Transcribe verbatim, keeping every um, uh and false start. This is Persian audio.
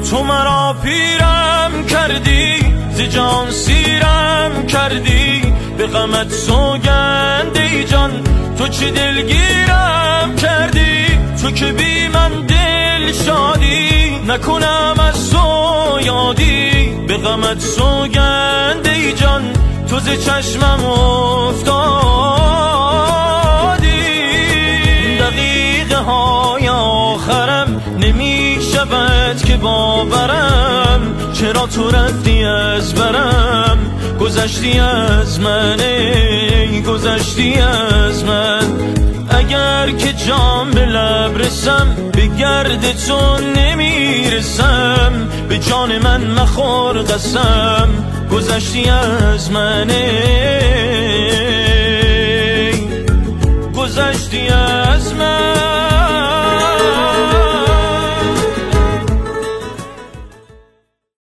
تو مرا پیرم کردی، ز جان سیرم کردی، به غمت سوگند ای جان تو چه دلگیرم کردی. تو که بی من دل شادی، نکنم از تو یادی، به غمت سوگند ای جان تو ز چشمم افتادی. دقیقه های آخرم نمی شود که باورم، چرا تو رفتی از برم، گذشتی از من ای گذشتی از من. اگر که جام به لب رسم، به گرد تو نمیرسم، به جان من مخور قسم، گذشتی از من ای گذشتی از من.